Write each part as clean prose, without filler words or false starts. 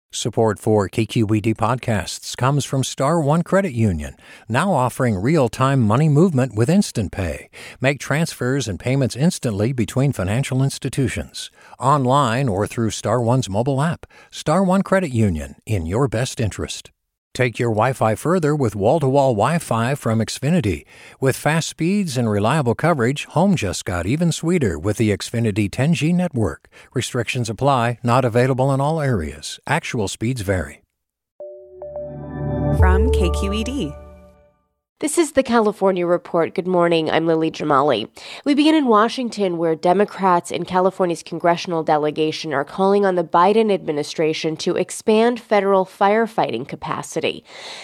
Support for KQED podcasts comes from Star One Credit Union, now offering real-time money movement with Instant Pay. Make transfers and payments instantly between financial institutions, online or through Star One's mobile app. Star One Credit Union, in your best interest. Take your Wi-Fi further with wall-to-wall Wi-Fi from Xfinity. With fast speeds and reliable coverage, home just got even sweeter with the Xfinity 10G network. Restrictions apply, not available in all areas. Actual speeds vary. From KQED. This is the California Report. Good morning. I'm Lily Jamali. We begin in Washington, where Democrats in California's congressional delegation are calling on the Biden administration to expand federal firefighting capacity.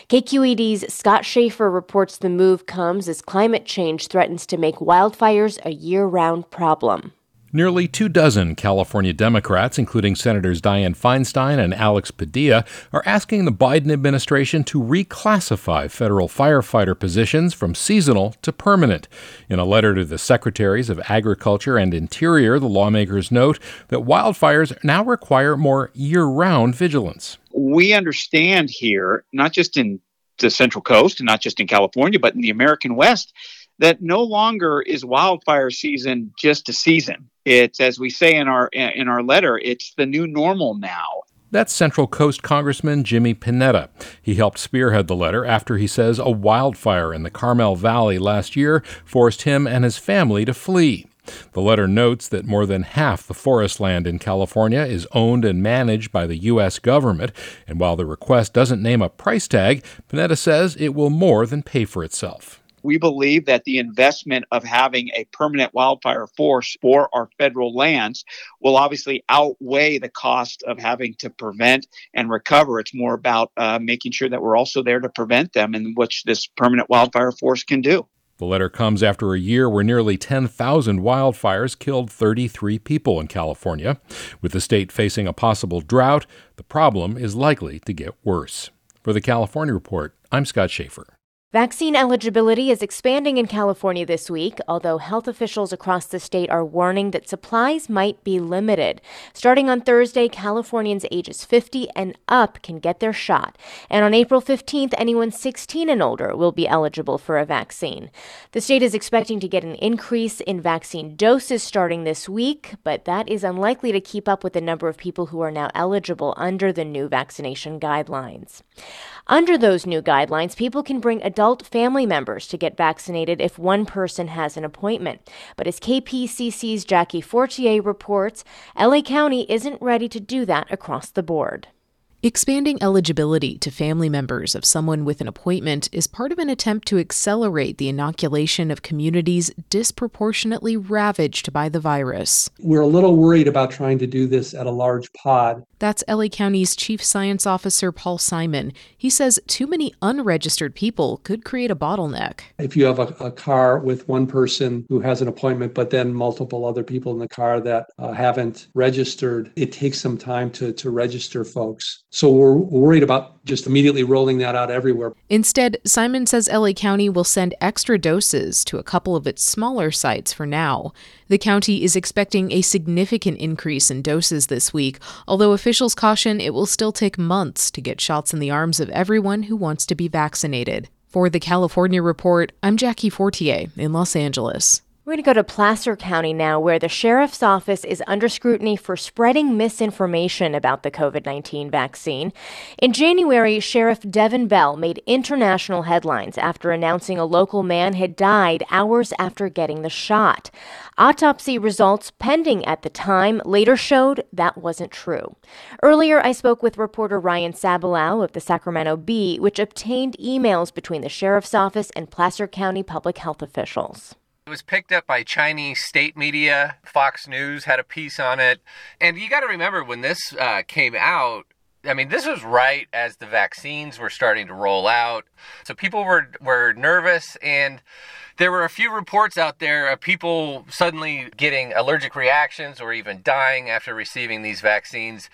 KQED's Scott Schaefer reports the move comes as climate change threatens to make wildfires a year-round problem. Nearly 24 California Democrats, including Senators Dianne Feinstein and Alex Padilla, are asking the Biden administration to reclassify federal firefighter positions from seasonal to permanent. In a letter to the Secretaries of Agriculture and Interior, the lawmakers note that wildfires now require more year-round vigilance. We understand here, not just in the Central Coast and not just in California, but in the American West, that no longer is wildfire season just a season. It's, as we say in our letter, it's the new normal now. That's Central Coast Congressman Jimmy Panetta. He helped spearhead the letter after he says a wildfire in the Carmel Valley last year forced him and his family to flee. The letter notes that more than half the forest land in California is owned and managed by the U.S. government, and while the request doesn't name a price tag, Panetta says it will more than pay for itself. We believe that the investment of having a permanent wildfire force for our federal lands will obviously outweigh the cost of having to prevent and recover. It's more about making sure that we're also there to prevent them, in which this permanent wildfire force can do. The letter comes after a year where nearly 10,000 wildfires killed 33 people in California. With the state facing a possible drought, the problem is likely to get worse. For the California Report, I'm Scott Schaefer. Vaccine eligibility is expanding in California this week, although health officials across the state are warning that supplies might be limited. Starting on Thursday, Californians ages 50 and up can get their shot. And on April 15th, anyone 16 and older will be eligible for a vaccine. The state is expecting to get an increase in vaccine doses starting this week, but that is unlikely to keep up with the number of people who are now eligible under the new vaccination guidelines. Under those new guidelines, people can bring adult family members to get vaccinated if one person has an appointment. But as KPCC's Jackie Fortier reports, LA County isn't ready to do that across the board. Expanding eligibility to family members of someone with an appointment is part of an attempt to accelerate the inoculation of communities disproportionately ravaged by the virus. We're a little worried about trying to do this at a large pod. That's LA County's Chief Science Officer Paul Simon. He says too many unregistered people could create a bottleneck. If you have a car with one person who has an appointment, but then multiple other people in the car that haven't registered, it takes some time to register folks. So we're worried about just immediately rolling that out everywhere. Instead, Simon says LA County will send extra doses to a couple of its smaller sites for now. The county is expecting a significant increase in doses this week, although officials caution it will still take months to get shots in the arms of everyone who wants to be vaccinated. For the California Report, I'm Jackie Fortier in Los Angeles. We're going to go to Placer County now, where the sheriff's office is under scrutiny for spreading misinformation about the COVID-19 vaccine. In January, Sheriff Devin Bell made international headlines after announcing a local man had died hours after getting the shot. Autopsy results, pending at the time, later showed that wasn't true. Earlier, I spoke with reporter Ryan Sabalau of the Sacramento Bee, which obtained emails between the sheriff's office and Placer County public health officials. It was picked up by Chinese state media. Fox News had a piece on it. And you got to remember, when this came out, I mean, this was right as the vaccines were starting to roll out. So people were nervous, and there were a few reports out there of people suddenly getting allergic reactions or even dying after receiving these vaccines.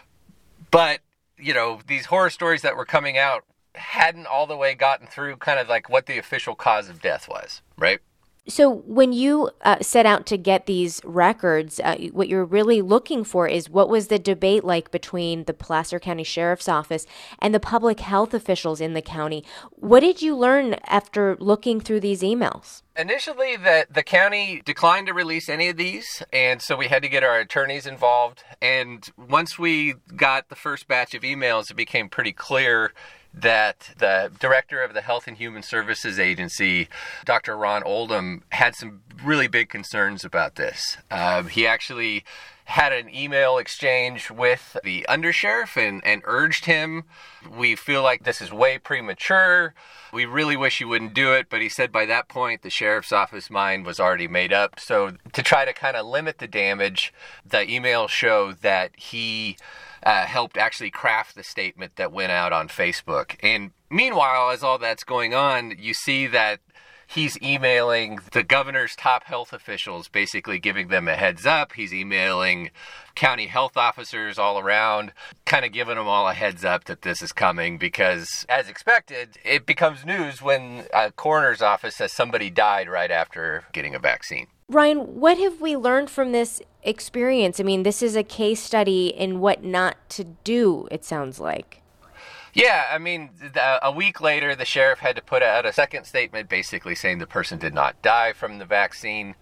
But, you know, these horror stories that were coming out hadn't all the way gotten through kind of like what the official cause of death was, right? So when you set out to get these records, what you're really looking for is what was the debate like between the Placer County Sheriff's Office and the public health officials in the county. What did you learn after looking through these emails? Initially, the county declined to release any of these, and so we had to get our attorneys involved. And once we got the first batch of emails, it became pretty clear that the director of the Health and Human Services Agency, Dr. Ron Oldham, had some really big concerns about this. He actually had an email exchange with the undersheriff and urged him, we feel like this is way premature. We really wish you wouldn't do it. But he said by that point, the sheriff's office mind was already made up. So to try to kind of limit the damage, the emails show that he helped actually craft the statement that went out on Facebook. And meanwhile, as all that's going on, you see that he's emailing the governor's top health officials, basically giving them a heads up. He's emailing county health officers all around, kind of giving them all a heads up that this is coming because, as expected, it becomes news when a coroner's office says somebody died right after getting a vaccine. Ryan, what have we learned from this experience? I mean, this is a case study in what not to do, it sounds like. Yeah, I mean, a week later, the sheriff had to put out a second statement basically saying the person did not die from the vaccine.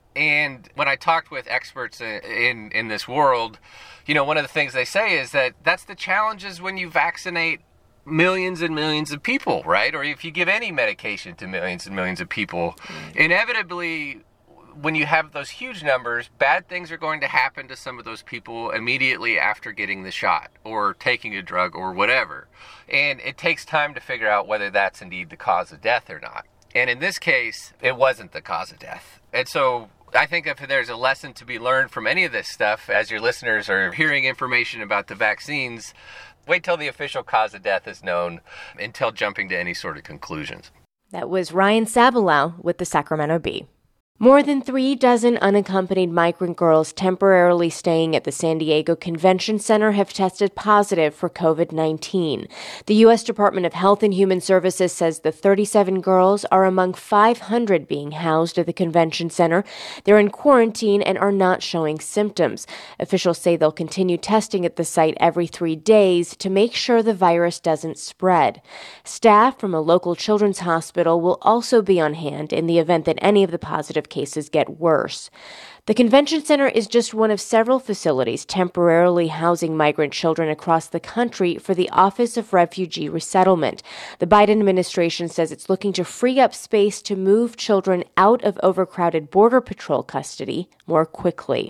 And when I talked with experts in this world, one of the things they say is that that's the challenges when you vaccinate millions and millions of people, right? Or if you give any medication to millions and millions of people, inevitably, when you have those huge numbers, bad things are going to happen to some of those people immediately after getting the shot or taking a drug or whatever. And it takes time to figure out whether that's indeed the cause of death or not. And in this case, it wasn't the cause of death. And so I think if there's a lesson to be learned from any of this stuff, as your listeners are hearing information about the vaccines, wait till the official cause of death is known until jumping to any sort of conclusions. That was Ryan Sabalau with the Sacramento Bee. More than 36 unaccompanied migrant girls temporarily staying at the San Diego Convention Center have tested positive for COVID-19. The U.S. Department of Health and Human Services says the 37 girls are among 500 being housed at the convention center. They're in quarantine and are not showing symptoms. Officials say they'll continue testing at the site every 3 days to make sure the virus doesn't spread. Staff from a local children's hospital will also be on hand in the event that any of the positive cases get worse. The convention center is just one of several facilities temporarily housing migrant children across the country for the Office of Refugee Resettlement. The Biden administration says it's looking to free up space to move children out of overcrowded Border Patrol custody more quickly.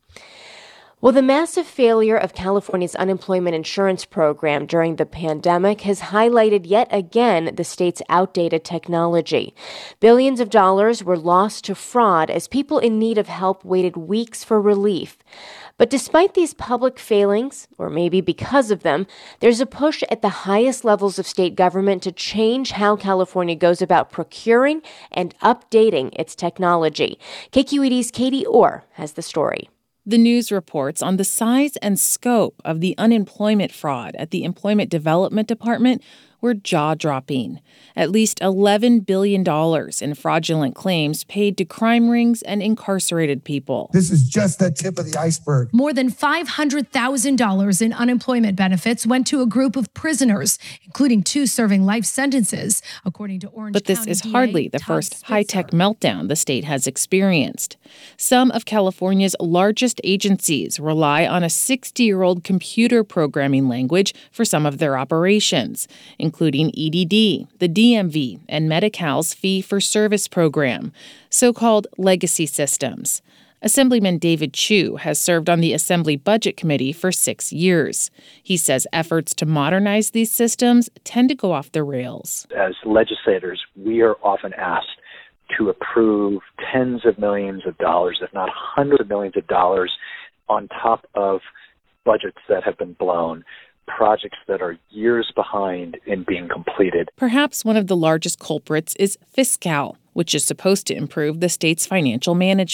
Well, the massive failure of California's unemployment insurance program during the pandemic has highlighted yet again the state's outdated technology. Billions of dollars were lost to fraud as people in need of help waited weeks for relief. But despite these public failings, or maybe because of them, there's a push at the highest levels of state government to change how California goes about procuring and updating its technology. KQED's Katie Orr has the story. The news reports on the size and scope of the unemployment fraud at the Employment Development Department were jaw-dropping. At least $11 billion in fraudulent claims paid to crime rings and incarcerated people. This is just the tip of the iceberg. More than $500,000 in unemployment benefits went to a group of prisoners, including 2 serving life sentences, according to Orange County. But this is hardly the first high-tech meltdown the state has experienced. Some of California's largest agencies rely on a 60-year-old computer programming language for some of their operations, including EDD, the DMV, and Medi-Cal's fee-for-service program, so-called legacy systems. Assemblyman David Chu has served on the Assembly Budget Committee for 6 years. He says efforts to modernize these systems tend to go off the rails. As legislators, we are often asked to approve tens of millions of dollars, if not hundreds of millions of dollars, on top of budgets that have been blown, projects that are years behind in being completed. Perhaps one of the largest culprits is Fiscal, which is supposed to improve the state's financial management.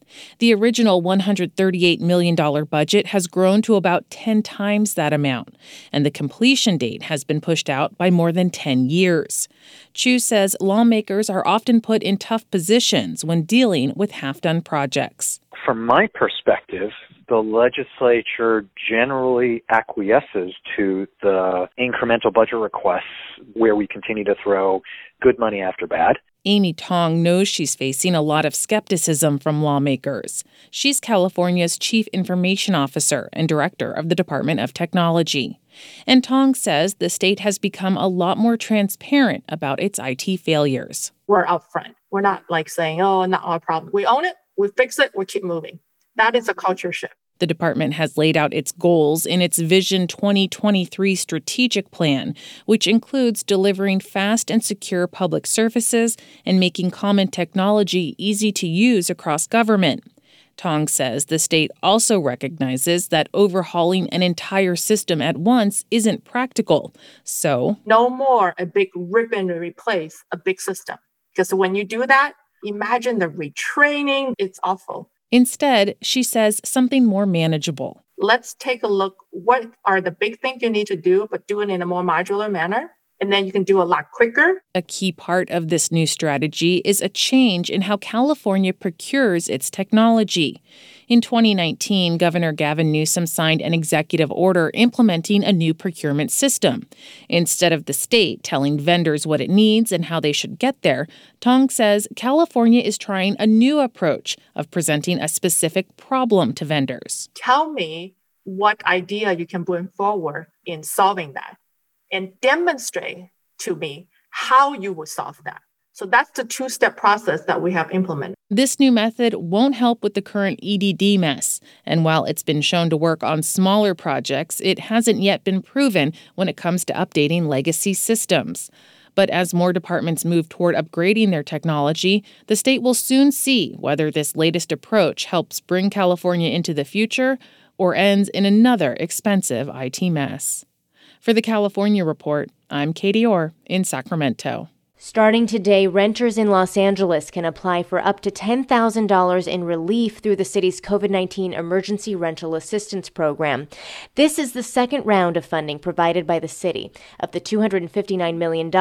The original $138 million budget has grown to about 10 times that amount, and the completion date has been pushed out by more than 10 years. Chu says lawmakers are often put in tough positions when dealing with half-done projects. From my perspective, the legislature generally acquiesces to the incremental budget requests where we continue to throw good money after bad. Amy Tong knows she's facing a lot of skepticism from lawmakers. She's California's Chief Information Officer and Director of the Department of Technology. And Tong says the state has become a lot more transparent about its IT failures. We're upfront. We're not saying, oh, not our problem. We own it, we fix it, we keep moving. That is a culture shift. The department has laid out its goals in its Vision 2023 strategic plan, which includes delivering fast and secure public services and making common technology easy to use across government. Tong says the state also recognizes that overhauling an entire system at once isn't practical. So, no more a big rip and replace a big system. Because when you do that, imagine the retraining. It's awful. Instead, she says something more manageable. Let's take a look. What are the big things you need to do, but do it in a more modular manner? And then you can do a lot quicker. A key part of this new strategy is a change in how California procures its technology. In 2019, Governor Gavin Newsom signed an executive order implementing a new procurement system. Instead of the state telling vendors what it needs and how they should get there, Tong says California is trying a new approach of presenting a specific problem to vendors. Tell me what idea you can bring forward in solving that, and demonstrate to me how you would solve that. So that's the two-step process that we have implemented. This new method won't help with the current EDD mess. And while it's been shown to work on smaller projects, it hasn't yet been proven when it comes to updating legacy systems. But as more departments move toward upgrading their technology, the state will soon see whether this latest approach helps bring California into the future or ends in another expensive IT mess. For the California Report, I'm Katie Orr in Sacramento. Starting today, renters in Los Angeles can apply for up to $10,000 in relief through the city's COVID-19 Emergency Rental Assistance Program. This is the second round of funding provided by the city. Of the $259 million,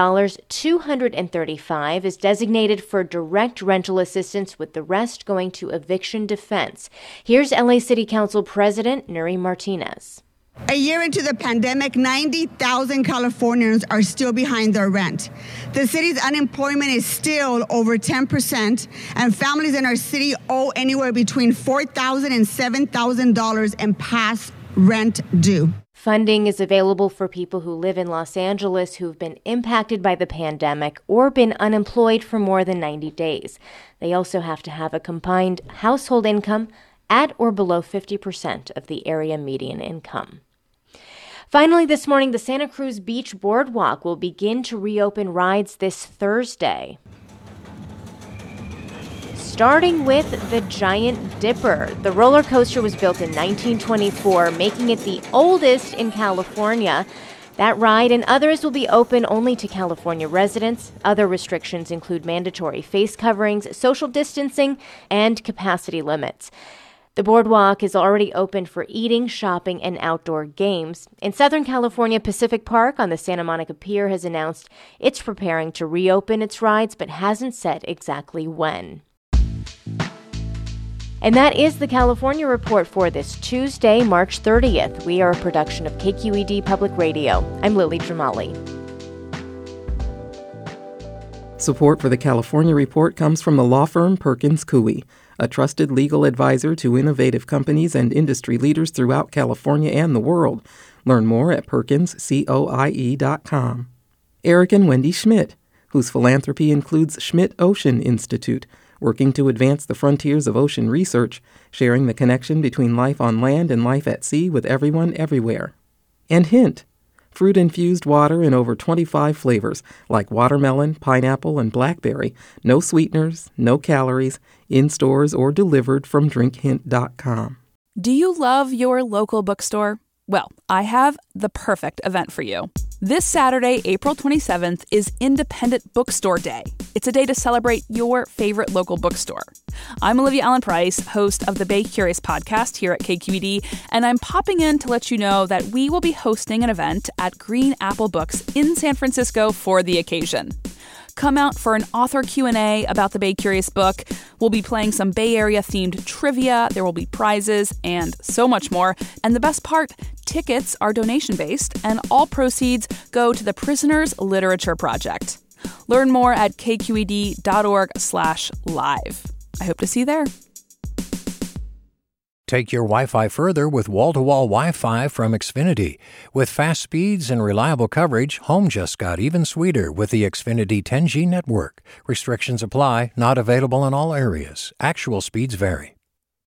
$235 is designated for direct rental assistance, with the rest going to eviction defense. Here's LA City Council President Nury Martinez. A year into the pandemic, 90,000 Californians are still behind their rent. The city's unemployment is still over 10%, and families in our city owe anywhere between $4,000 and $7,000 in past rent due. Funding is available for people who live in Los Angeles who've been impacted by the pandemic or been unemployed for more than 90 days. They also have to have a combined household income at or below 50% of the area median income. Finally, this morning, the Santa Cruz Beach Boardwalk will begin to reopen rides this Thursday. Starting with the Giant Dipper. The roller coaster was built in 1924, making it the oldest in California. That ride and others will be open only to California residents. Other restrictions include mandatory face coverings, social distancing, and capacity limits. The boardwalk is already open for eating, shopping, and outdoor games. In Southern California, Pacific Park on the Santa Monica Pier has announced it's preparing to reopen its rides, but hasn't said exactly when. And that is the California Report for this Tuesday, March 30th. We are a production of KQED Public Radio. I'm Lily Jamali. Support for the California Report comes from the law firm Perkins Coie, a trusted legal advisor to innovative companies and industry leaders throughout California and the world. Learn more at perkinscoie.com. Eric and Wendy Schmidt, whose philanthropy includes Schmidt Ocean Institute, working to advance the frontiers of ocean research, sharing the connection between life on land and life at sea with everyone everywhere. And Hint, fruit-infused water in over 25 flavors, like watermelon, pineapple, and blackberry. No sweeteners, no calories, in stores or delivered from drinkhint.com. Do you love your local bookstore? Well, I have the perfect event for you. This Saturday, April 27th, is Independent Bookstore Day. It's a day to celebrate your favorite local bookstore. I'm Olivia Allen Price, host of the Bay Curious podcast here at KQED, and I'm popping in to let you know that we will be hosting an event at Green Apple Books in San Francisco for the occasion. Come out for an author Q&A about the Bay Curious book. We'll be playing some Bay Area-themed trivia, there will be prizes, and so much more. And the best part, tickets are donation-based, and all proceeds go to the Prisoners Literature Project. Learn more at kqed.org/live. I hope to see you there. Take your Wi-Fi further with wall-to-wall Wi-Fi from Xfinity. With fast speeds and reliable coverage, home just got even sweeter with the Xfinity 10G network. Restrictions apply, not available in all areas. Actual speeds vary.